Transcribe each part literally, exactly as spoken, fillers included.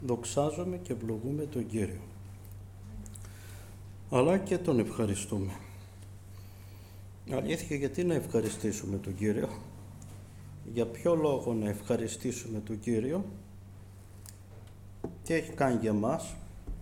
δοξάζουμε και ευλογούμε τον Κύριο, αλλά και τον ευχαριστούμε. Αλήθεια, γιατί να ευχαριστήσουμε τον Κύριο? Για ποιο λόγο να ευχαριστήσουμε τον Κύριο? Τι έχει κάνει για μας?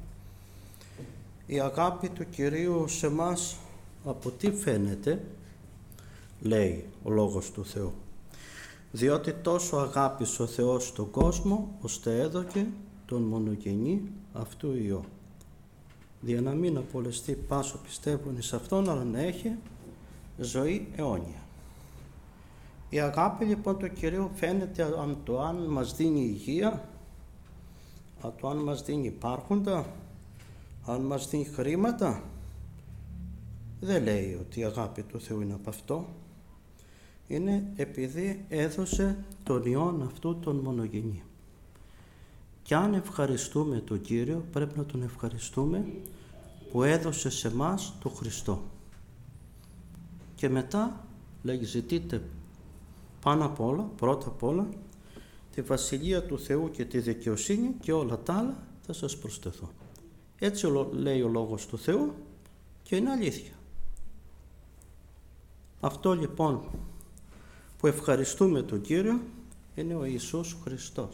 Η αγάπη του Κυρίου σε μας από τι φαίνεται? Λέει ο Λόγος του Θεού. Διότι τόσο αγάπησε ο Θεός τον κόσμο, ώστε έδωκε τον μονογενή αυτού Υιό, δια να μην απολεστεί πάσο πιστεύουν εις Αυτόν, αλλά να έχει ζωή αιώνια. Η αγάπη λοιπόν του Κυρίου φαίνεται από το αν μας δίνει υγεία, από το αν μας δίνει υπάρχοντα, αν μας δίνει χρήματα. Δεν λέει ότι η αγάπη του Θεού είναι από αυτό. Είναι επειδή έδωσε τον Υιόν αυτού τον μονογενή. Και αν ευχαριστούμε τον Κύριο, πρέπει να τον ευχαριστούμε που έδωσε σε μας τον Χριστό. Και μετά λέει, ζητείτε πάνω απ' όλα, πρώτα απ' όλα, τη Βασιλεία του Θεού και τη δικαιοσύνη, και όλα τα άλλα θα σας προσθεθούν. Έτσι λέει ο Λόγος του Θεού και είναι αλήθεια. Αυτό λοιπόν που ευχαριστούμε τον Κύριο είναι ο Ιησούς Χριστός,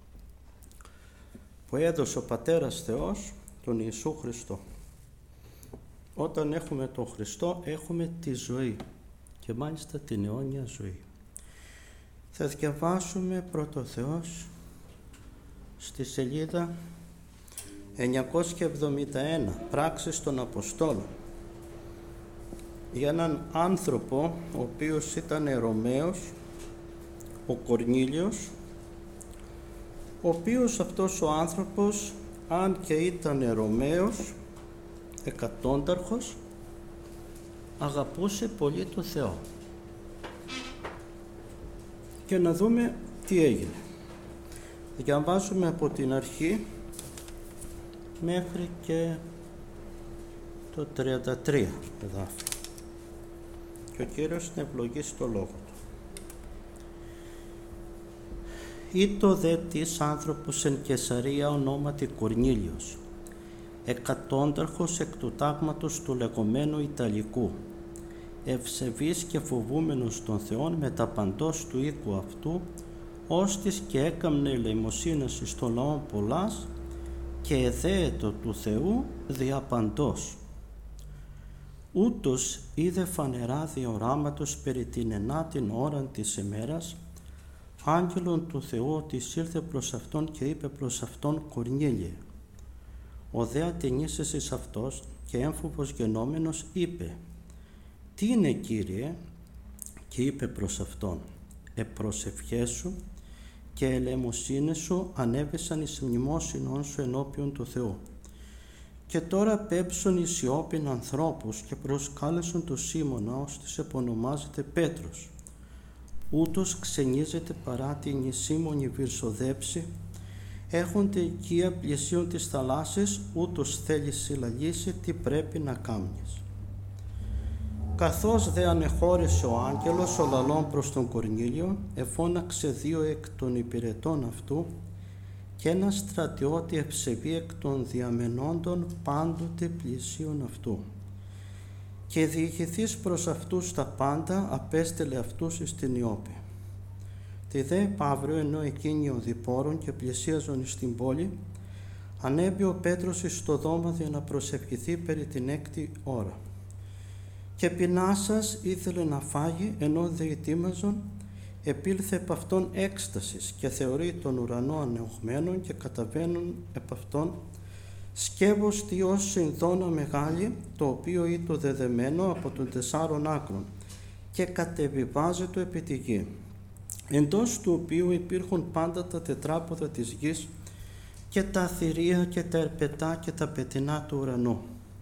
που έδωσε ο Πατέρας Θεός τον Ιησού Χριστό. Όταν έχουμε τον Χριστό έχουμε τη ζωή, και μάλιστα την αιώνια ζωή. Θα διαβάσουμε πρώτο Θεός στη σελίδα εννιακόσια εβδομήντα ένα, Πράξεις των Αποστόλων, για έναν άνθρωπο ο οποίος ήταν Ρωμαίος, ο Κορνήλιος, ο οποίος αυτός ο άνθρωπος, αν και ήταν Ρωμαίος, εκατόνταρχος, αγαπούσε πολύ το Θεό. Και να δούμε τι έγινε. Διαβάζουμε από την αρχή μέχρι και το τριάντα τρία εδάφιο. Και ο Κύριος να ευλογήσει το λόγο του. Ήτο δε της άνθρωπος εν Καισαρία ονόματι Κορνήλιος, εκατόνταρχος εκ του τάγματος του λεγόμενου Ιταλικού, ευσεβής και φοβούμενος των Θεών με τα παντός του οίκου αυτού, ώστις και έκαμνε ελεημοσύνης εις των λαών πολλάς, και εδέετο του Θεού δια παντός. Ούτως είδε φανερά δια οράματος περί την ενάτην ώραν της ημέρας, άγγελον του Θεού, ότι ήλθε προς αυτόν και είπε προς αυτόν, Κορνήλιε. Ο δε ατενίσσες εις αυτός και έμφοβος γενόμενος είπε, τι είναι, Κύριε? Και είπε προς αυτόν, επροσευχές σου και ελεημοσύνες σου ανέβησαν εις μνημόσυνον σου ενώπιον του Θεού. Και τώρα πέψον εις Ιώππην ανθρώπους και προσκάλεσον το Σίμωνα, ώστις επωνομάζεται Πέτρος. Ούτως ξενίζεται παρά την Σίμωνη βυρσοδέψη, έχονται οικία πλησίον της θαλάσσης, ούτως θέλει συλλαλήσει τι πρέπει να κάμνεις. Καθώς δε ανεχώρησε ο άγγελος ο λαλών προς τον Κορνήλιο, εφώναξε δύο εκ των υπηρετών αυτού και ένα στρατιώτη ευσεβή εκ των διαμενόντων πάντοτε πλησίον αυτού. Και διηγηθείς προς αυτούς τα πάντα, απέστελε αυτούς εις την Ιώππη. Τη δε επαύριο, ενώ εκείνοι οδηπόρων και πλησίαζον εις την πόλη, ανέβη ο Πέτρος εις το δώμα για να προσευχηθεί περί την έκτη ώρα. Και πεινάσας ήθελε να φάγει, ενώ δε ετοίμαζον, επήλθε επ' αυτόν έκστασης και θεωρεί τον ουρανό ανεωγμένον και καταβαίνουν επ' αυτόν σκεύος τι ως συνδόνα μεγάλη, το οποίο ήτο δεδεμένο από των τεσσάρων άκρων και κατεβιβάζετο επί τη γη, εντός του οποίου υπήρχουν πάντα τα τετράποδα της γης και τα θηρία και τα ερπετά και τα πετεινά του ουρανού.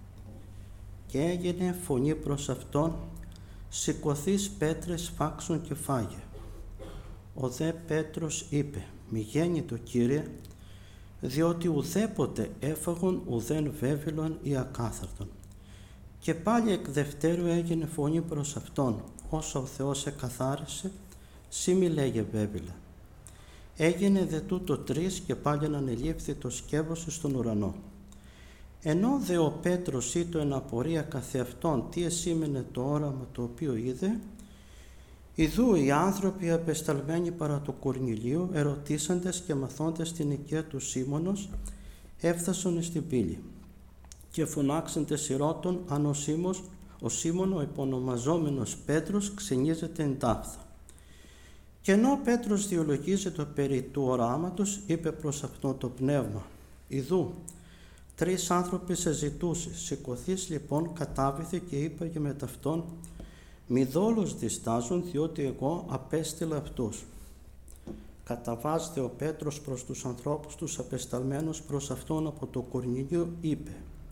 Και έγινε φωνή προς αυτόν, σηκωθείς Πέτρες, φάξον και φάγε. Ο δε Πέτρος είπε, μη γέννητο, Κύριε, διότι ουδέποτε έφαγον ουδέν βέβηλον ή ακάθαρτον. Και πάλι εκ δευτέρου έγινε φωνή προς αυτόν, όσο ο Θεός εκαθάρισε, σύ μη λέγε βέβηλα. Έγινε δε τούτο τρεις και πάλι ανελήφθη το σκεύος στον ουρανό. Ενώ δε ο Πέτρος ήτο εν απορία καθεαυτόν τι εσήμενε το όραμα το οποίο είδε, ιδού οι άνθρωποι απεσταλμένοι παρά του Κορνηλίου, ερωτήσαντες και μαθώντες την οικία του Σίμωνος, έφτασαν στην πύλη και φωνάξαντες ηρώτων αν ο, Σίμος, ο Σίμων ο επωνομαζόμενος Πέτρος ξενίζεται εν τάφθα. Και ενώ ο Πέτρος διολογίζεται περί του οράματος, είπε προς αυτό το πνεύμα, ιδού, τρεις άνθρωποι σε ζητούσε, σηκωθείς λοιπόν κατάβηθε και είπαγε με ταυτόν, μη δόλος διστάζουν, διότι εγώ απέστειλα αυτούς. Καταβάζεται ο Πέτρος προς τους ανθρώπους τους απεσταλμένους προς αυτόν από το Κορνήλιο, είπε,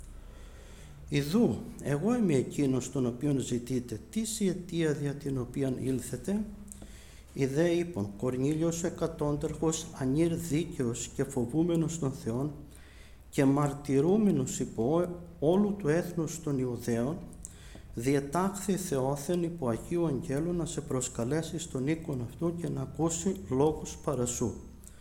ιδού, εγώ είμαι εκείνος τον οποίον ζητείτε, τι η αιτία δια την οποία ήλθετε. Οι δε είπαν, Κορνήλιος εκατόντερχος, ανήρ δίκαιος και φοβούμενος των Θεών και μαρτυρούμενος υπό όλου του έθνους των Ιουδαίων, διετάχθη Θεόθεν υπό Αγίου Αγγέλου να σε προσκαλέσει στον οίκον αυτού και να ακούσει λόγους παρασού.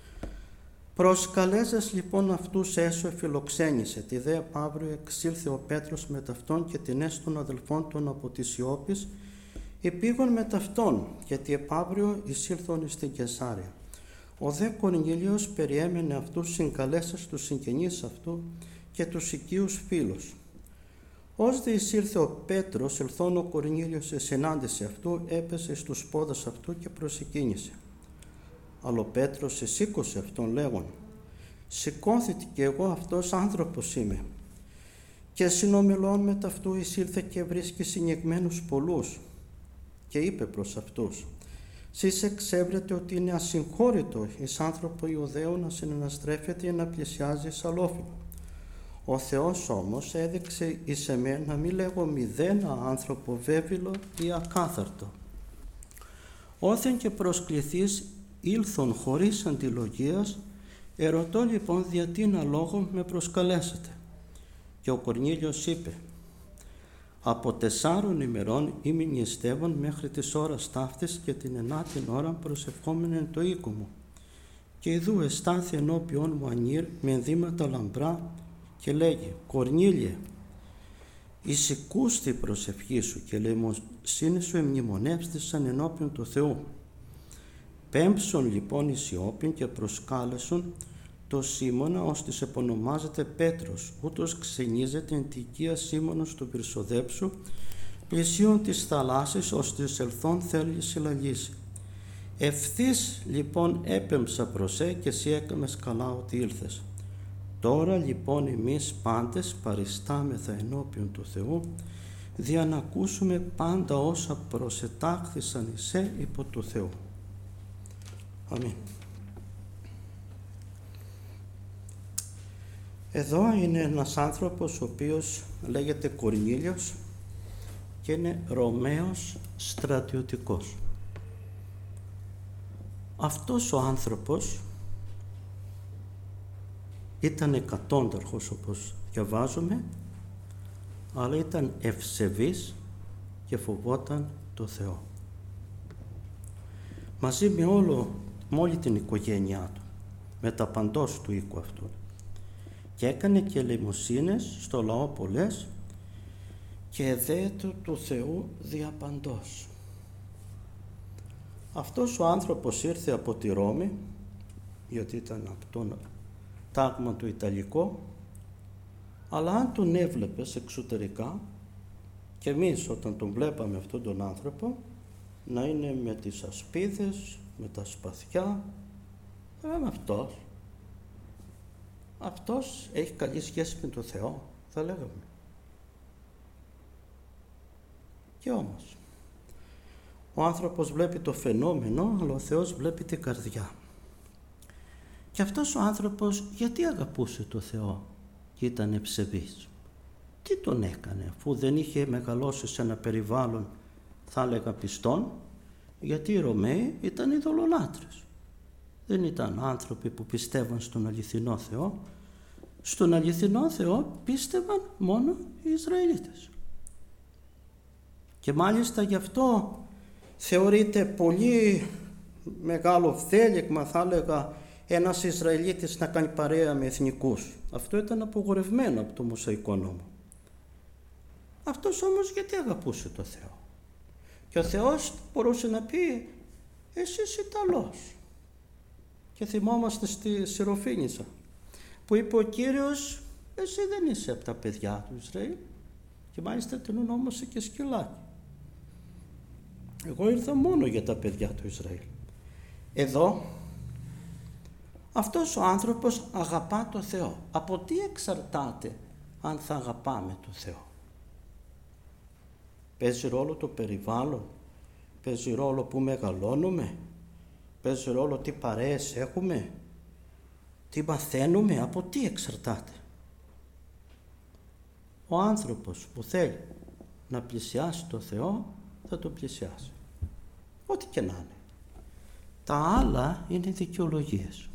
Προσκαλέζες λοιπόν αυτούς έσω εφιλοξένησε, τη δε επαύριο εξήλθε ο Πέτρος με ταυτόν και την έσω των αδελφών των από της Ιώπης, επήγον με ταυτόν, γιατί επαύριο εισήλθον στην Κεσάρια. Ο δε Κορνήλιος περιέμενε αυτούς συγκαλέσας τους συγγενείς αυτού και τους οικείους φίλους. Ως δε εισήλθε ο Πέτρος, ελθόν ο Κορνήλιος σε συνάντηση αυτού, έπεσε στους πόδας αυτού και προσεκίνησε. Αλλά ο Πέτρος εσήκωσε αυτόν λέγον, σηκώθητη και εγώ αυτός άνθρωπος είμαι. Και συνομιλών με ταυτού εισήλθε και βρίσκει συνηγμένους πολλούς και είπε προς αυτούς, σεις εξέβρετε ότι είναι ασυγχώρητο εις άνθρωπο Ιουδαίου να συναναστρέφεται ή να πλησιάζει σαλόφιλο. Ο Θεός όμως έδειξε εις εμέ να μην λέγω μηδένα άνθρωπο βέβυλο ή ακάθαρτο. Όθεν και προσκληθείς ήλθον χωρίς αντιλογίας, ερωτώ λοιπόν διατί να λόγο με προσκαλέσετε. Και ο Κορνήλιος είπε, από τεσσάρων ημερών ήμην νηστεύων μέχρι της ώρας ταύτης και την ενάτην ώρα προσευχόμενεν το οίκο μου. Και ιδού εστάθη ενώπιον μου ανήρ με ενδύματα λαμπρά και λέγει, Κορνήλιε, εισηκούστη προσευχή σου και λαιμοσύνη σου εμνημονεύστησαν ενώπιον του Θεού. Πέμψον λοιπόν εις Ιώπην και προσκάλεσον το Σίμωνα, ώστις επωνομάζεται Πέτρος, ούτως ξενίζεται εν τη οικία Σίμωνος του Πυρσοδέψου, πλησίον της θαλάσσης, ώστις ελθόν θέλει συλλαλήσει. Ευθύς λοιπόν έπεμψα προς ε και εσύ έκαμες καλά ότι ήλθες. Τώρα λοιπόν εμείς πάντες παριστάμεθα ενώπιον του Θεού, δια να ακούσουμε πάντα όσα προσετάχθησαν εις ε υπό του Θεού. Αμήν. Εδώ είναι ένας άνθρωπος ο οποίος λέγεται Κορνήλιος και είναι Ρωμαίος στρατιωτικός. Αυτός ο άνθρωπος ήταν εκατόνταρχος όπως διαβάζουμε, αλλά ήταν ευσεβής και φοβόταν το Θεό. Μαζί με, όλο, με όλη την οικογένειά του, με τα παντός του οίκου αυτού. Και έκανε και ελεημοσύνες στο λαό πολλές και εδέτω του Θεού διαπαντός. Αυτός ο άνθρωπος ήρθε από τη Ρώμη, γιατί ήταν από τον τάγμα του Ιταλικό, αλλά αν τον έβλεπες εξωτερικά, και εμείς όταν τον βλέπαμε αυτόν τον άνθρωπο, να είναι με τις ασπίδες, με τα σπαθιά, δεν αυτός. Αυτός έχει καλή σχέση με τον Θεό, θα λέγαμε. Και όμως, ο άνθρωπος βλέπει το φαινόμενο, αλλά ο Θεός βλέπει την καρδιά. Και αυτός ο άνθρωπος γιατί αγαπούσε το Θεό και ήταν ευσεβής? Τι τον έκανε, αφού δεν είχε μεγαλώσει σε ένα περιβάλλον, θα έλεγα πιστών, γιατί οι Ρωμαίοι ήταν ειδωλολάτρες. Δεν ήταν άνθρωποι που πιστεύαν στον αληθινό Θεό. Στον αληθινό Θεό πίστευαν μόνο οι Ισραηλίτες. Και μάλιστα γι' αυτό θεωρείται πολύ μεγάλο θέλιγμα, θα έλεγα, ένας Ισραηλίτης να κάνει παρέα με εθνικούς. Αυτό ήταν απογορευμένο από το Μωσαϊκό νόμο. Αυτός όμως γιατί αγαπούσε το Θεό? Και ο Θεός μπορούσε να πει, εσύ είσαι Ιταλός. Και θυμόμαστε στη Σιροφήνισσα που είπε ο Κύριος, εσύ δεν είσαι από τα παιδιά του Ισραήλ, και μάλιστα την ονόμασε και σκυλάκι. Εγώ ήρθα μόνο για τα παιδιά του Ισραήλ. Εδώ αυτός ο άνθρωπος αγαπά το Θεό. Από τι εξαρτάται αν θα αγαπάμε το Θεό? Παίζει ρόλο το περιβάλλον, παίζει ρόλο που μεγαλώνουμε, παίζει ρόλο τι παρέες έχουμε, τι μαθαίνουμε, από τι εξαρτάται? Ο άνθρωπος που θέλει να πλησιάσει το Θεό θα τον πλησιάσει, ό,τι και να είναι. Τα άλλα είναι δικαιολογίες.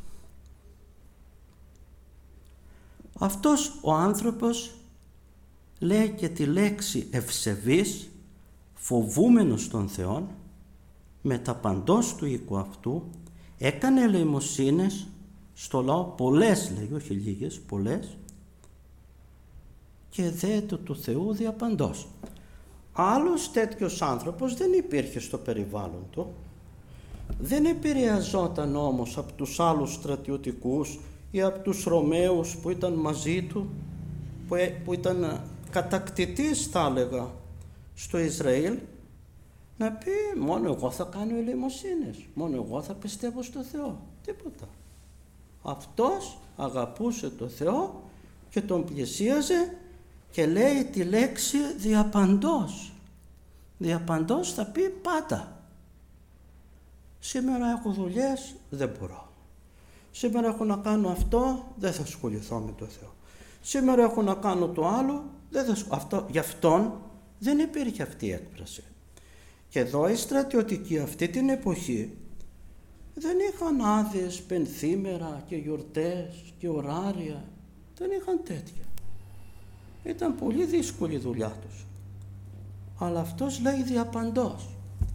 Αυτός ο άνθρωπος λέει και τη λέξη ευσεβής, φοβούμενος των Θεών, με τα παντός του οίκου αυτού, έκανε ελεημοσύνες στο λαό, πολλές λέει, όχι λίγες, πολλές, και δέεται του Θεού διαπαντός. Άλλος τέτοιος άνθρωπος δεν υπήρχε στο περιβάλλον του, δεν επηρεαζόταν όμως από τους άλλους στρατιωτικούς ή από τους Ρωμαίους που ήταν μαζί του, που, που ήταν κατακτητής, θα έλεγα, στο Ισραήλ, να πει μόνο εγώ θα κάνω ελεημοσύνες, μόνο εγώ θα πιστεύω στο Θεό. Τίποτα. Αυτός αγαπούσε το Θεό και τον πλησίαζε και λέει τη λέξη διαπαντός. Διαπαντός θα πει πάντα. Σήμερα έχω δουλειές, δεν μπορώ. Σήμερα έχω να κάνω αυτό, δεν θα ασχοληθώ με το Θεό. Σήμερα έχω να κάνω το άλλο, δεν θα αυτό. Γι' αυτόν δεν υπήρχε αυτή η έκφραση. Και εδώ οι στρατιωτικοί αυτή την εποχή δεν είχαν άδειες πενθήμερα και γιορτές και ωράρια. Δεν είχαν τέτοια. Ήταν πολύ δύσκολη η δουλειά τους. Αλλά αυτός λέει διαπαντός.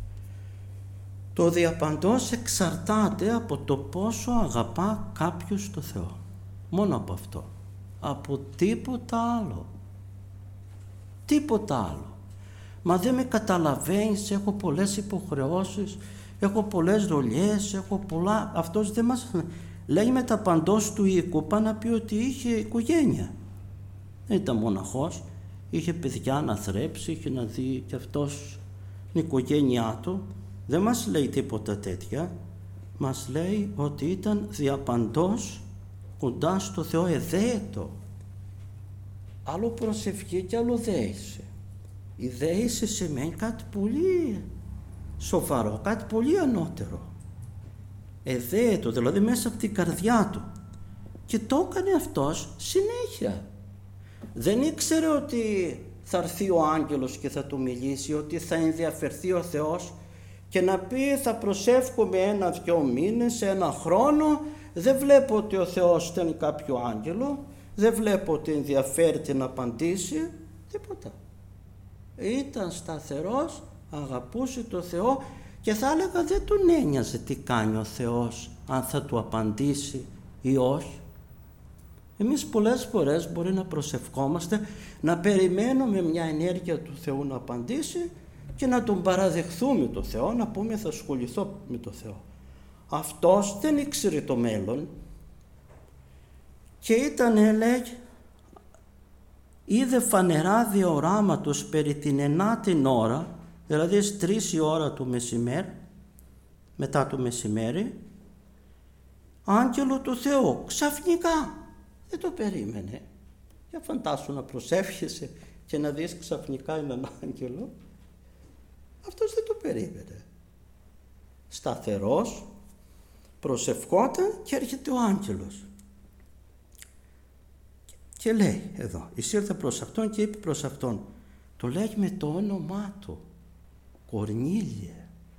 Το διαπαντός εξαρτάται από το πόσο αγαπά κάποιος το Θεό. Μόνο από αυτό. Από τίποτα άλλο. Τίποτα άλλο. Μα δεν με καταλαβαίνεις, έχω πολλές υποχρεώσεις, έχω πολλές δουλειές, έχω πολλά... Αυτός δεν μας λέει με τα παντός του οίκου, πάει να πει ότι είχε οικογένεια. Δεν ήταν μοναχός, είχε παιδιά να θρέψει, είχε να δει και αυτός την οικογένειά του. Δεν μας λέει τίποτα τέτοια, μας λέει ότι ήταν διαπαντός κοντά στο Θεό, εδέετο. Άλλο προσευχή και άλλο δέηση. Η δέηση σημαίνει κάτι πολύ σοβαρό, κάτι πολύ ανώτερο. Εδέετο, δηλαδή μέσα από την καρδιά του. Και το έκανε αυτός συνέχεια. Δεν ήξερε ότι θα έρθει ο άγγελος και θα του μιλήσει, ότι θα ενδιαφερθεί ο Θεός και να πει θα προσεύχομαι ένα-δυο μήνες, ένα χρόνο, δεν βλέπω ότι ο Θεός στέλνει κάποιο άγγελο, δεν βλέπω ότι ενδιαφέρεται να απαντήσει, τίποτα. Ήταν σταθερός, αγαπούσε το Θεό και θα έλεγα δεν τον ένοιαζε τι κάνει ο Θεός, αν θα του απαντήσει ή όχι. Εμείς πολλές φορές μπορεί να προσευχόμαστε, να περιμένουμε μια ενέργεια του Θεού να απαντήσει και να τον παραδεχθούμε το Θεό, να πούμε θα ασχοληθώ με το Θεό. Αυτός δεν ήξερε το μέλλον και ήταν, λέει, είδε φανερά διοράματος περί την ενάτη ώρα, δηλαδή στις τρεις η ώρα του μεσημέρι, μετά το μεσημέρι, άγγελο του Θεού, ξαφνικά. Δεν το περίμενε. Για φαντάσου να προσεύχεσαι και να δεις ξαφνικά έναν άγγελο. Αυτός δεν το περίμενε. Σταθερός, προσευχόταν και έρχεται ο άγγελος. Και λέει εδώ, εισήρθε προς αυτόν και είπε προς αυτόν, το λέει με το όνομά του, Κορνήλιε.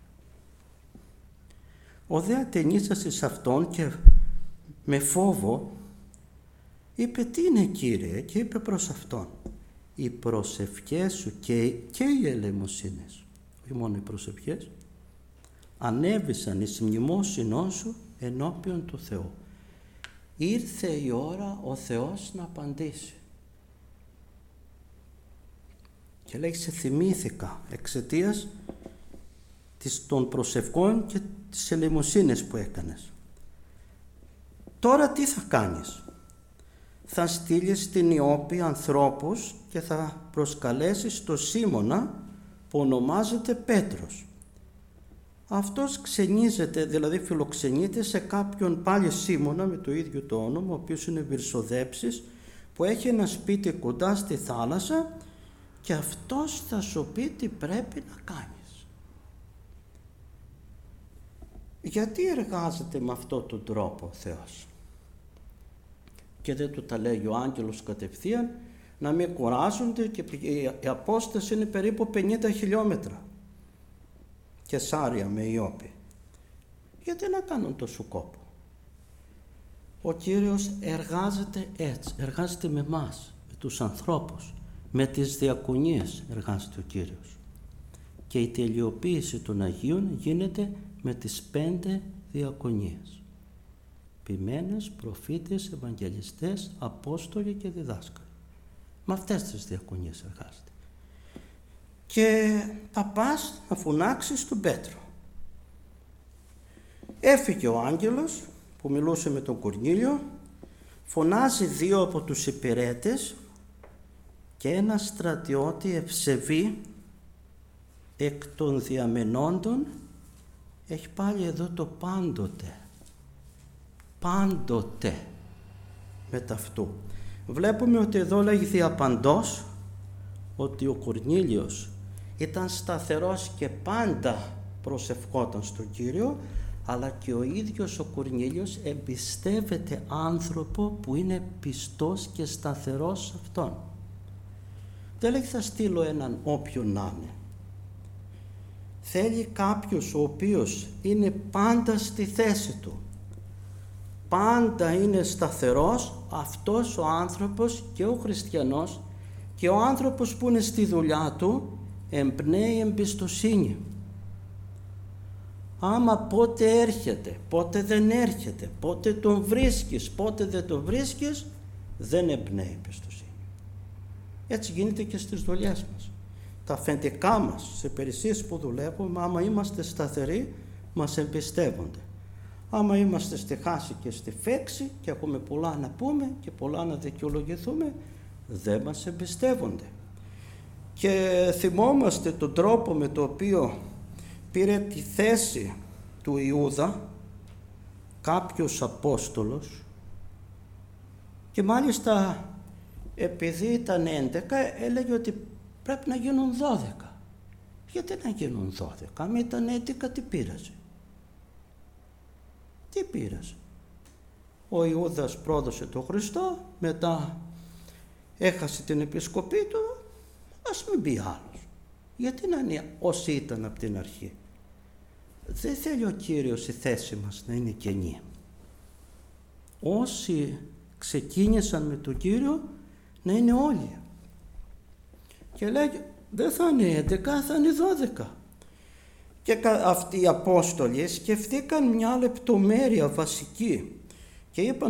Ο δε ατενίσασε σε αυτόν και με φόβο είπε τι είναι Κύριε, και είπε προς αυτόν, οι προσευχές σου και, και οι ελεημοσύνες, όχι μόνο οι προσευχές, ανέβησαν εις μνημόσυνό σου ενώπιον του Θεού. Ήρθε η ώρα ο Θεός να απαντήσει. Και λέει, σε θυμήθηκα εξαιτίας των προσευχών και τις ελεημοσύνες που έκανες. Τώρα τι θα κάνεις? Θα στείλεις στην Ιώπη ανθρώπους και θα προσκαλέσεις τον Σίμωνα που ονομάζεται Πέτρος. Αυτός ξενίζεται, δηλαδή φιλοξενείται σε κάποιον πάλι Σίμωνα με το ίδιο το όνομα, ο οποίος είναι Βυρσοδέψης, που έχει ένα σπίτι κοντά στη θάλασσα και αυτός θα σου πει τι πρέπει να κάνεις. Γιατί εργάζεται με αυτόν τον τρόπο ο Θεός? Και δεν του τα λέει ο άγγελος κατευθείαν, να μην κουράζονται, και η απόσταση είναι περίπου πενήντα χιλιόμετρα. Κεσάρια με Ιώπη. Γιατί να κάνουν τόσο κόπο? Ο Κύριος εργάζεται έτσι, εργάζεται με μας, με τους ανθρώπους, με τις διακονίες εργάζεται ο Κύριος. Και η τελειοποίηση των Αγίων γίνεται με τις πέντε διακονίες. Ποιμένες, προφήτες, ευαγγελιστές, απόστολοι και διδάσκαλοι. Με αυτές τις διακονίες εργάζεται. Και θα πας να φωνάξεις τον Πέτρο. Έφυγε ο άγγελος που μιλούσε με τον Κορνήλιο, φωνάζει δύο από τους υπηρέτες και ένα στρατιώτη ευσεβή εκ των διαμενόντων. Έχει πάλι εδώ το πάντοτε. Πάντοτε μετ' αυτού. Βλέπουμε ότι εδώ λέγει διαπαντός, ότι ο Κορνήλιος ήταν σταθερός και πάντα προσευχόταν στον Κύριο, αλλά και ο ίδιος ο Κορνήλιος εμπιστεύεται άνθρωπο που είναι πιστός και σταθερός σε αυτόν. Δεν λέει θα στείλω έναν όποιον να είναι. Θέλει κάποιος ο οποίος είναι πάντα στη θέση του, πάντα είναι σταθερός. Αυτός ο άνθρωπος και ο χριστιανός και ο άνθρωπος που είναι στη δουλειά του εμπνέει εμπιστοσύνη. Άμα πότε έρχεται, πότε δεν έρχεται, πότε τον βρίσκεις, πότε δεν τον βρίσκεις, δεν εμπνέει εμπιστοσύνη. Έτσι γίνεται και στις δουλειές μας. Τα αφεντικά μας, σε υπηρεσίες που δουλεύουμε, άμα είμαστε σταθεροί, μας εμπιστεύονται. Άμα είμαστε στη χάση και στη φέξη και έχουμε πολλά να πούμε και πολλά να δικαιολογηθούμε, δεν μας εμπιστεύονται. Και θυμόμαστε τον τρόπο με το οποίο πήρε τη θέση του Ιούδα κάποιος Απόστολος, και μάλιστα επειδή ήταν έντεκα έλεγε ότι πρέπει να γίνουν δώδεκα. Γιατί να γίνουν δώδεκα? Αν ήταν έντεκα τι πήραζε? Τι πήραζε? Ο Ιούδας πρόδωσε τον Χριστό, μετά έχασε την επισκοπή του, ας μην πει άλλος. Γιατί να είναι όσοι ήταν από την αρχή? Δεν θέλει ο Κύριος η θέση μας να είναι κενή. Όσοι ξεκίνησαν με τον Κύριο να είναι όλοι. Και λέει δεν θα είναι έντεκα, θα είναι δώδεκα. Και αυτοί οι Απόστολοι σκεφτήκαν μια λεπτομέρεια βασική και είπαν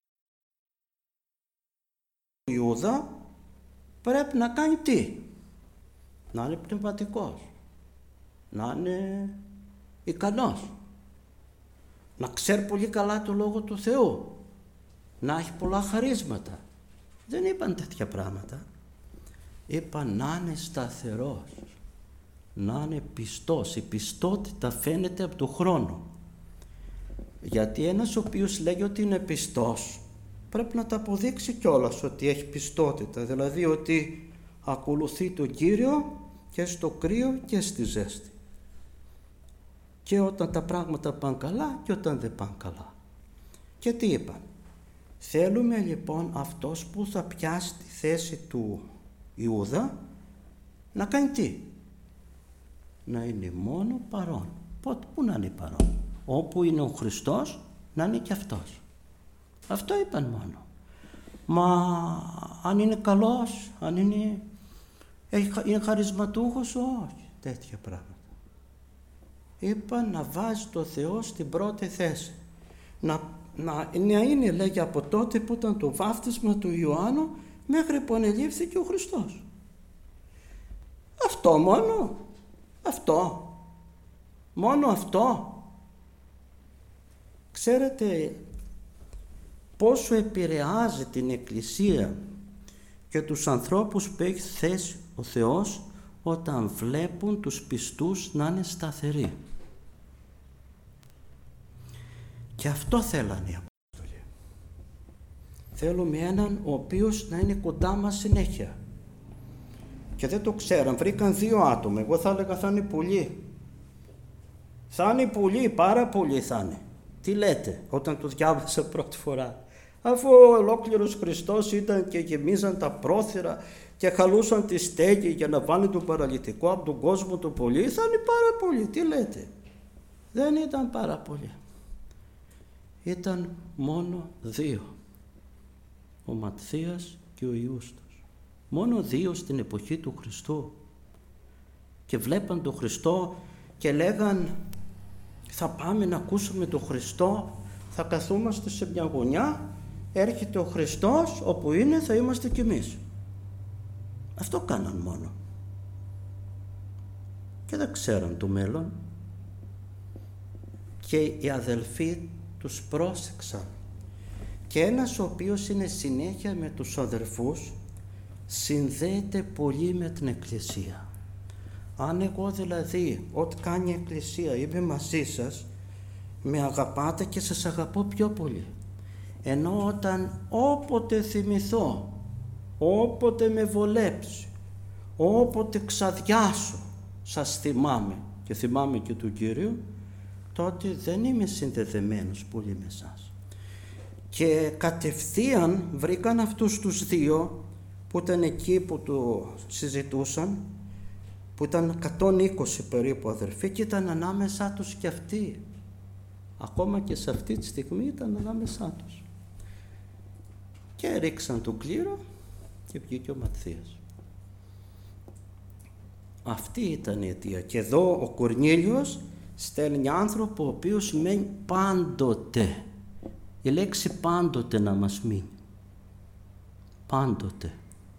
ο Ιούδα πρέπει να κάνει τι? Να είναι πνευματικός, να είναι ικανός, να ξέρει πολύ καλά το Λόγο του Θεού, να έχει πολλά χαρίσματα. Δεν είπαν τέτοια πράγματα. Είπαν να είναι σταθερός, να είναι πιστός. Η πιστότητα φαίνεται από τον χρόνο. Γιατί ένας ο οποίος λέγει ότι είναι πιστός πρέπει να τα αποδείξει κιόλας ότι έχει πιστότητα. Δηλαδή ότι ακολουθεί τον Κύριο και στο κρύο και στη ζέστη. Και όταν τα πράγματα πάνε καλά και όταν δεν πάνε καλά. Και τι είπαν? Θέλουμε λοιπόν αυτός που θα πιάσει τη θέση του Ιούδα να κάνει τι? Να είναι μόνο παρόν. Πότε, πού να είναι παρόν? Όπου είναι ο Χριστός να είναι και αυτός. Αυτό είπαν μόνο. Μα αν είναι καλός, αν είναι, είναι χαρισματούχος, όχι τέτοια πράγματα. είπα να βάζει το Θεό στην πρώτη θέση. Να, να, να είναι, λέγει, από τότε που ήταν το βάφτισμα του Ιωάννου μέχρι που ανελήφθηκε ο Χριστός. Αυτό μόνο, αυτό, μόνο αυτό. Ξέρετε πόσο επηρεάζει την Εκκλησία και τους ανθρώπους που έχει θέσει ο Θεός όταν βλέπουν τους πιστούς να είναι σταθεροί. Και αυτό θέλανε οι Απόστολοι. Θέλουμε έναν ο οποίος να είναι κοντά μας συνέχεια. Και δεν το ξέραν, βρήκαν δύο άτομα. Εγώ θα έλεγα θα είναι πολλοί. Θα είναι πολλοί, πάρα πολλοί θα είναι. Τι λέτε όταν το διάβασα πρώτη φορά? Αφού ο ολόκληρος Χριστός ήταν και γεμίζαν τα πρόθυρα και χαλούσαν τη στέγη για να βάλει τον παραλυτικό από τον κόσμο του πολύ, θα είναι πάρα πολλοί. Τι λέτε? Δεν ήταν πάρα πολλοί. Ήταν μόνο δύο. Ο Ματθίας και ο Ιούστος. Μόνο δύο στην εποχή του Χριστού. Και βλέπαν τον Χριστό και λέγαν, θα πάμε να ακούσουμε τον Χριστό, θα καθόμαστε σε μια γωνιά, έρχεται ο Χριστός, όπου είναι θα είμαστε κι εμείς. Αυτό κάναν μόνο. Και δεν ξέραν το μέλλον. Και οι αδελφοί τους πρόσεξαν. Και ένας ο οποίος είναι συνέχεια με τους αδερφούς συνδέεται πολύ με την Εκκλησία. Αν εγώ δηλαδή ό,τι κάνει η Εκκλησία είμαι μαζί σας, με αγαπάτε και σας αγαπώ πιο πολύ. Ενώ όταν όποτε θυμηθώ, όποτε με βολέψει, όποτε ξαδιάσω, σας θυμάμαι και θυμάμαι και του Κύριου, τότε δεν είμαι συνδεδεμένος πολύ με εσάς. Και κατευθείαν βρήκαν αυτούς τους δύο που ήταν εκεί που το συζητούσαν, που ήταν εκατόν είκοσι περίπου αδερφοί και ήταν ανάμεσά τους και αυτοί. Ακόμα και σε αυτή τη στιγμή ήταν ανάμεσά τους. Και ρίξαν τον κλήρο και βγήκε ο Ματθίας. Αυτή ήταν η αιτία. Και εδώ ο Κορνήλιος στέλνει άνθρωπο ο οποίος σημαίνει πάντοτε. Η λέξη πάντοτε να μας μείνει. Πάντοτε.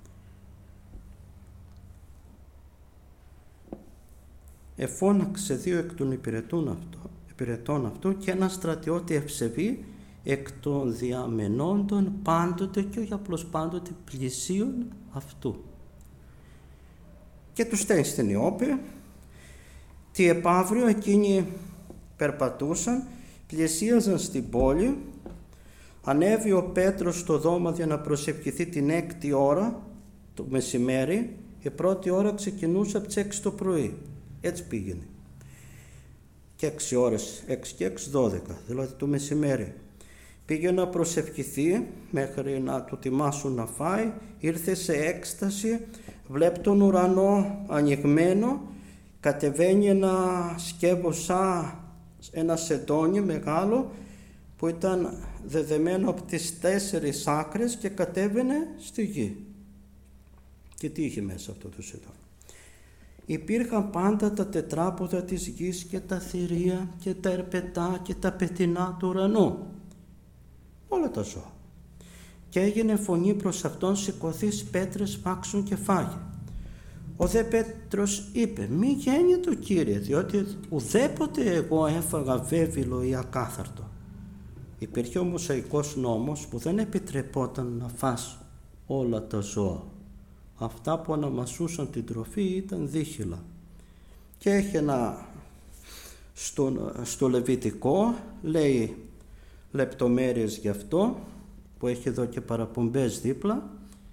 Εφώναξε δύο εκ των υπηρετών αυτού, υπηρετών αυτού και ένα στρατιώτη ευσεβή εκ των διαμενόντων πάντοτε και όχι απλώς πάντοτε πλησίων αυτού. Και τους στέλνει στην Ιώπη. Τι επαύριο εκείνοι περπατούσαν, πλησίαζαν στην πόλη, ανέβη ο Πέτρος στο δώμα για να προσευχηθεί την έκτη ώρα το μεσημέρι. Η πρώτη ώρα ξεκινούσε από τις έξι το πρωί. Έτσι πήγαινε. Και έξι ώρες, έξι και έξι, δώδεκα, δηλαδή το μεσημέρι. Πήγε να προσευχηθεί μέχρι να του τιμάσουν να φάει, ήρθε σε έκσταση, βλέπει τον ουρανό ανοιγμένο, κατεβαίνει ένα σκεύος σαν ένα σεντόνι μεγάλο που ήταν δεδεμένο από τις τέσσερις άκρες και κατέβαινε στη γη. Και τι είχε μέσα αυτό το σεντόνι? Υπήρχαν πάντα τα τετράποδα της γης και τα θηρία και τα ερπετά και τα πετεινά του ουρανού. Όλα τα ζώα. Και έγινε φωνή προς αυτόν, σηκωθείς Πέτρες, φάξουν και φάγε. Ο δε Πέτρος είπε, μη γέννητο ο Κύριε, διότι ουδέποτε εγώ έφαγα βέβυλο ή ακάθαρτο. Υπήρχε ο Μωσαϊκός νόμος που δεν επιτρεπόταν να φας όλα τα ζώα. Αυτά που αναμασούσαν την τροφή ήταν δίχυλα. Και έχει ένα στο, στο Λεβιτικό, λέει λεπτομέρειες γι' αυτό, που έχει εδώ και παραπομπές δίπλα,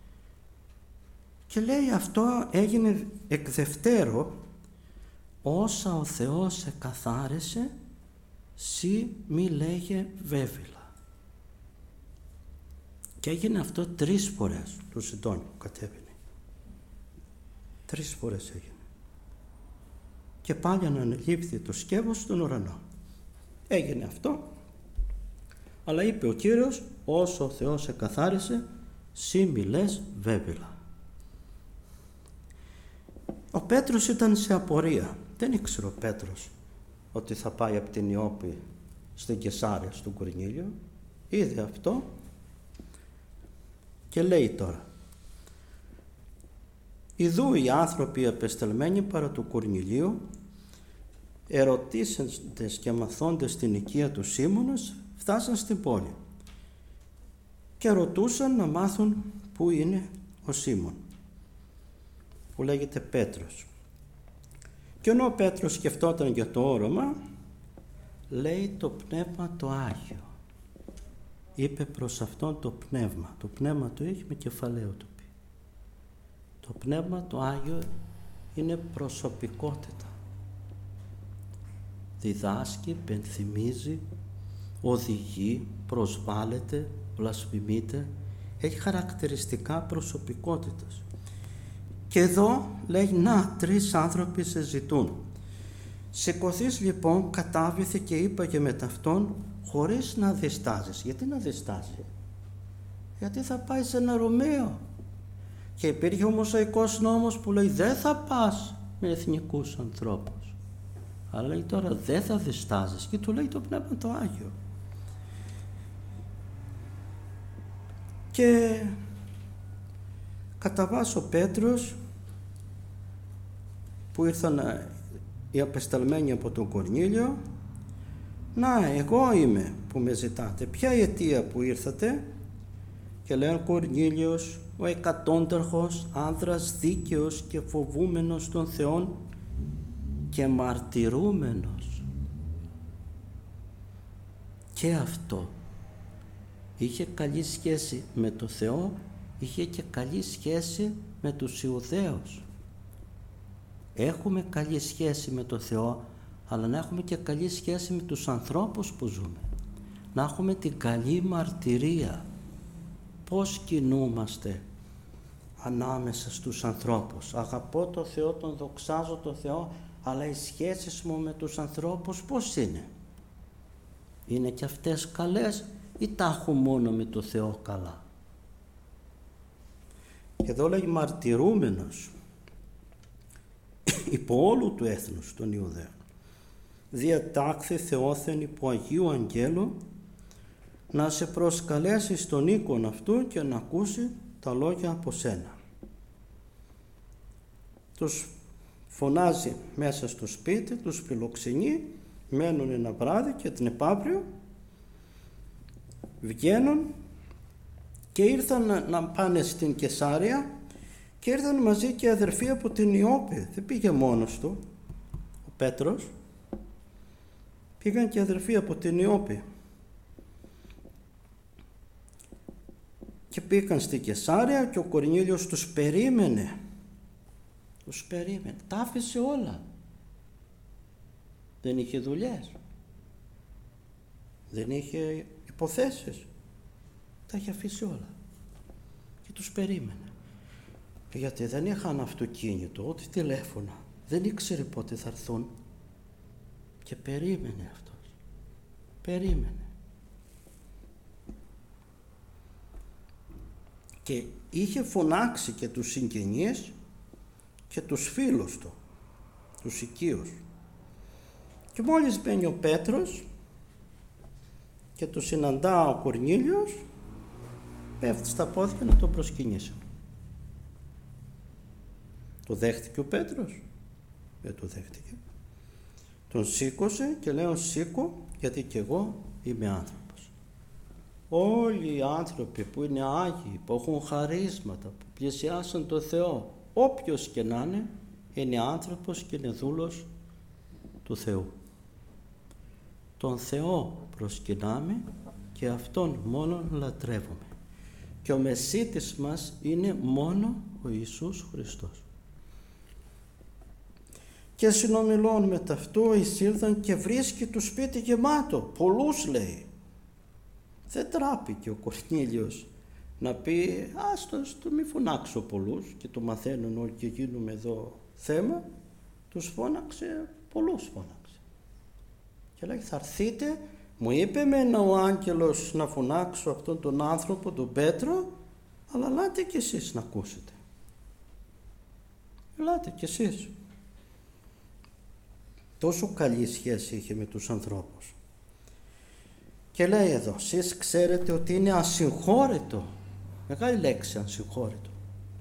και λέει αυτό έγινε εκ δευτέρω, όσα ο Θεός εκαθάρισε, σύ μη λέγε βέβυλα. Και έγινε αυτό τρεις φορές το σεντόνι που κατέβαινε. Τρεις φορές έγινε. Και πάλι αναλήφθη το σκεύος στον ουρανό. Έγινε αυτό. Αλλά είπε ο Κύριος, όσο ο Θεός εκαθάρισε, σύ μη λες βέβυλα. Ο Πέτρος ήταν σε απορία. Δεν ήξερε ο Πέτρος ότι θα πάει από την Ιώπη στην Κεσάρια στον Κορνήλιο, είδε αυτό και λέει τώρα: «Ιδού οι άνθρωποι απεσταλμένοι παρά του Κορνηλίου, ερωτήσαντες και μαθώντες την οικία του Σίμωνος, φτάσαν στην πόλη και ρωτούσαν να μάθουν πού είναι ο Σίμων, που λέγεται Πέτρος. Και ενώ ο Πέτρος σκεφτόταν για το όρομα, λέει το Πνεύμα το Άγιο. Είπε προς αυτόν το Πνεύμα. Το Πνεύμα το έχει με κεφαλαίο το πει. Το Πνεύμα το Άγιο είναι προσωπικότητα. Διδάσκει, πενθυμίζει, οδηγεί, προσβάλλεται, βλασφημείται. Έχει χαρακτηριστικά προσωπικότητας. Και εδώ λέει, να, τρεις άνθρωποι σε ζητούν. Σηκωθείς λοιπόν, κατάβηθε και είπαγε με ταυτόν, χωρίς να διστάζεις. Γιατί να διστάζει? Γιατί θα πάει σε ένα Ρωμαίο. Και υπήρχε ο Μωσαϊκός νόμος που λέει δεν θα πας με εθνικούς ανθρώπους. Αλλά λέει τώρα δεν θα διστάζεις, και του λέει το Πνεύμα το Άγιο. Και κατά βάση ο Πέτρος, που ήρθαν οι απεσταλμένοι από τον Κορνήλιο, να, εγώ είμαι που με ζητάτε, ποια η αιτία που ήρθατε? Και λέει ο Κορνήλιος, ο εκατόνταρχος, άνδρας δίκαιος και φοβούμενος των Θεών και μαρτυρούμενος. Και αυτό είχε καλή σχέση με το Θεό, είχε και καλή σχέση με τους Ιουδαίους. Έχουμε καλή σχέση με το Θεό, αλλά να έχουμε και καλή σχέση με τους ανθρώπους που ζούμε. Να έχουμε την καλή μαρτυρία. Πώς κινούμαστε ανάμεσα στους ανθρώπους? Αγαπώ το Θεό, τον δοξάζω το Θεό, αλλά οι σχέσεις μου με τους ανθρώπους πώς είναι? Είναι και αυτές καλές ή τα έχω μόνο με το Θεό καλά? Και εδώ λέει μαρτυρούμενος υπό όλου του έθνους των Ιουδαίων. Διατάξε Θεόθεν υπό Αγίου Αγγέλου να σε προσκαλέσει στον οίκον αυτού και να ακούσει τα λόγια από σένα. Τους φωνάζει μέσα στο σπίτι, τους φιλοξενεί, μένουν ένα βράδυ και την επαύριο βγαίνουν και ήρθαν να πάνε στην Κεσάρια και ήρθαν μαζί και αδερφοί από την Ιώπη. Δεν πήγε μόνος του ο Πέτρος, πήγαν και αδερφοί από την Ιώπη και πήγαν στην Κεσάρια και ο Κορνήλιος τους περίμενε. Τους περίμενε, τα άφησε όλα. Δεν είχε δουλειές, δεν είχε υποθέσεις, τα είχε αφήσει όλα και τους περίμενε. Γιατί δεν είχαν αυτοκίνητο, ούτε τηλέφωνα, δεν ήξερε πότε θα έρθουν και περίμενε αυτός, περίμενε. Και είχε φωνάξει και τους συγγενείς και τους φίλους του, τους οικείους. Και μόλις μπαίνει ο Πέτρος και του συναντά ο Κορνήλιος, πέφτει στα πόδια να τον προσκυνήσει. Το δέχτηκε ο Πέτρος? Δεν το δέχτηκε. Τον σήκωσε και λέει, σήκω γιατί και εγώ είμαι άνθρωπος. Όλοι οι άνθρωποι που είναι Άγιοι, που έχουν χαρίσματα, που πλησιάσαν το Θεό, όποιος και να είναι, είναι άνθρωπος και είναι δούλος του Θεού. Τον Θεό προσκυνάμε και Αυτόν μόνον λατρεύουμε. Και ο Μεσίτης μας είναι μόνο ο Ιησούς Χριστός. Και συνομιλών με ταυτού εισήλθαν και βρίσκει το σπίτι γεμάτο. Πολλούς λέει. Δεν τράπηκε ο Κορνήλιος να πει άστος το μη φωνάξω πολλούς και το μαθαίνουν όλοι και γίνουμε εδώ θέμα. Τους φώναξε, πολλούς φώναξε. Και λέει θα έρθείτε, μου είπε μένα ο άγγελος να φωνάξω αυτόν τον άνθρωπο, τον Πέτρο, αλλά ελάτε κι εσείς να ακούσετε. Ελάτε κι εσείς. Τόσο καλή σχέση είχε με τους ανθρώπους. Και λέει εδώ, εσείς ξέρετε ότι είναι ασυγχώρητο, μεγάλη λέξη, ασυγχώρητο,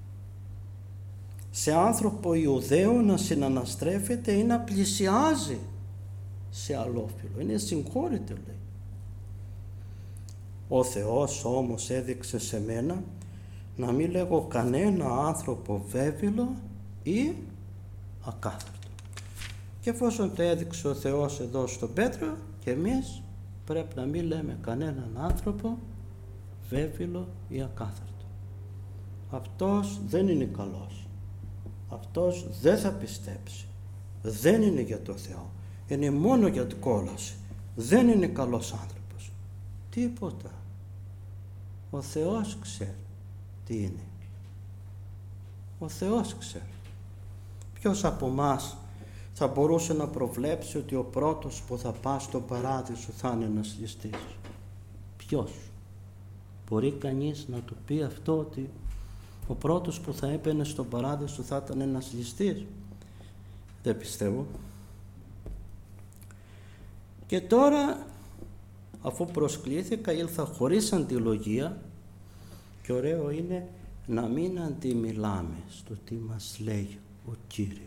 σε άνθρωπο Ιουδαίο να συναναστρέφεται ή να πλησιάζει σε αλλόφυλο. Είναι συγχώρητο, λέει. Ο Θεός όμως έδειξε σε μένα να μην λέγω κανένα άνθρωπο βέβυλο ή ακάθαρτο. Και εφόσον το έδειξε ο Θεός εδώ στον Πέτρο, και εμείς πρέπει να μην λέμε κανέναν άνθρωπο βέβυλο ή ακάθαρτο. Αυτός δεν είναι καλός. Αυτός δεν θα πιστέψει. Δεν είναι για το Θεό. Είναι μόνο για την κόλαση. Δεν είναι καλός άνθρωπος. Τίποτα. Ο Θεός ξέρει τι είναι. Ο Θεός ξέρει. Ποιος από εμάς θα μπορούσε να προβλέψει ότι ο πρώτος που θα πάει στον παράδεισο θα είναι ένας ληστής? Ποιος? Μπορεί κανείς να του πει αυτό, ότι ο πρώτος που θα έπαιρνε στον παράδεισο θα ήταν ένας ληστής? Δεν πιστεύω. Και τώρα, αφού προσκλήθηκα, ήλθα χωρίς αντιλογία, και ωραίο είναι να μην αντιμιλάμε στο τι μας λέει ο Κύριος.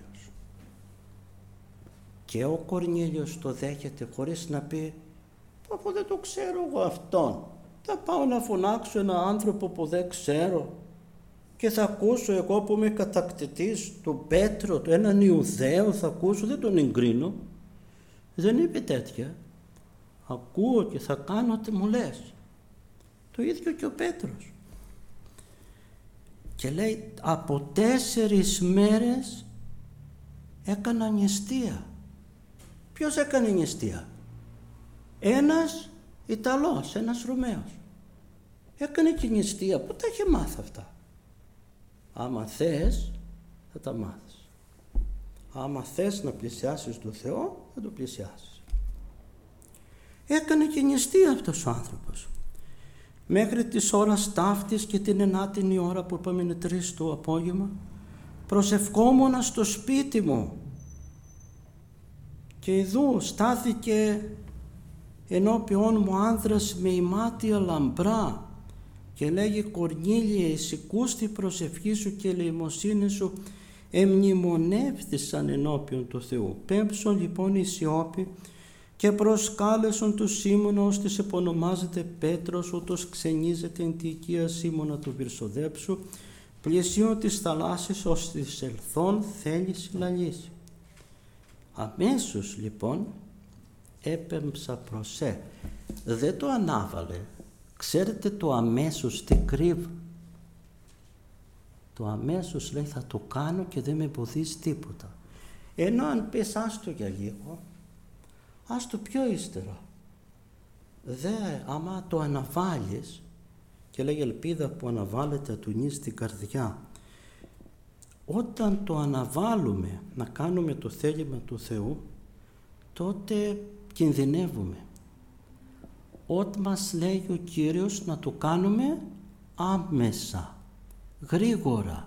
Και ο Κορνήλιος το δέχεται χωρίς να πει, αφού δεν το ξέρω εγώ αυτόν, θα πάω να φωνάξω έναν άνθρωπο που δεν ξέρω και θα ακούσω εγώ που είμαι κατακτητής του Πέτρο, του έναν Ιουδαίο, θα ακούσω, δεν τον εγκρίνω. Δεν είπε τέτοια. Ακούω και θα κάνω ό,τι μου λες. Το ίδιο και ο Πέτρος. Και λέει, από τέσσερις μέρες έκανα νηστεία. Ποιος έκανε νηστεία? Ένας Ιταλός, ένας Ρωμαίος. Έκανε και νηστεία. Πού τα είχε μάθει αυτά? Άμα θες θα τα μάθεις. Άμα θες να πλησιάσεις τον Θεό, θα το πλησιάσεις. Έκανε και νηστεία αυτός ο άνθρωπος. Μέχρι της ώρας ταύτης και την ενάτινη ώρα που είπαμε είναι τρεις το απόγευμα, προσευχόμουνα στο σπίτι μου. Και ειδού στάθηκε ενώπιόν μου άνδρας με ημάτια λαμπρά και λέγει, Κορνήλιε, εισηκούς τη προσευχή σου και ελεημοσύνη σου εμνημονεύθησαν ενώπιον του Θεού. Πέμψον λοιπόν οι σιώπη και προσκάλεσον του Σίμωνα, ώστις επωνομάζεται Πέτρος, ούτως ξενίζεται εν τη οικία Σίμωνα του Βυρσοδέψου, πλησίον της θαλάσσης, ώστις ελθόν θέλει συλλαλήσει. Αμέσως λοιπόν έπεμψα προσέ. Δεν το ανάβαλε. Ξέρετε το αμέσως τι κρύβει? Το αμέσως λέει, θα το κάνω και δεν με εμποδίζει τίποτα. Ενώ αν πεις άστο για λίγο, άστο πιο ύστερα. Δε, άμα το αναβάλεις, και λέει ελπίδα που αναβάλλεται του νη στην καρδιά, όταν το αναβάλουμε να κάνουμε το θέλημα του Θεού, τότε κινδυνεύουμε. Όταν μας λέει ο Κύριος να το κάνουμε άμεσα, γρήγορα.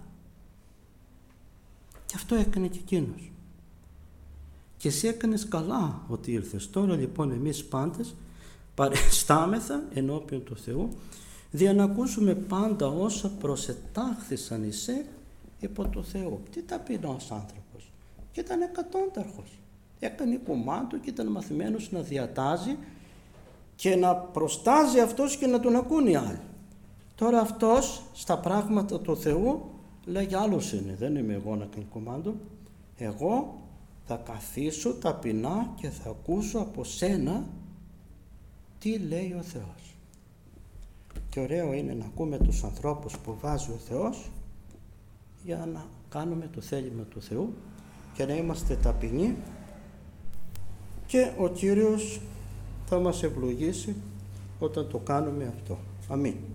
Και αυτό έκανε και εκείνος. Και εσύ έκανες καλά ότι ήρθες. Τώρα λοιπόν εμείς πάντες παρεστάμεθα ενώπιον του Θεού, δια να ακούσουμε πάντα όσα προσετάχθησαν εισέ υπό του Θεού. Τι ταπεινός άνθρωπος. Και ήταν εκατόνταρχος. Έκανε κουμάντο και ήταν μαθημένος να διατάζει και να προστάζει αυτός και να τον ακούν οι άλλοι. Τώρα αυτός στα πράγματα του Θεού λέγει, άλλος είναι, δεν είμαι εγώ να κάνω κουμάντο. Εγώ θα καθίσω ταπεινά και θα ακούσω από σένα τι λέει ο Θεός. Και ωραίο είναι να ακούμε τους ανθρώπους που βάζει ο Θεός για να κάνουμε το θέλημα του Θεού και να είμαστε ταπεινοί, και ο Κύριος θα μας ευλογήσει όταν το κάνουμε αυτό. Αμήν.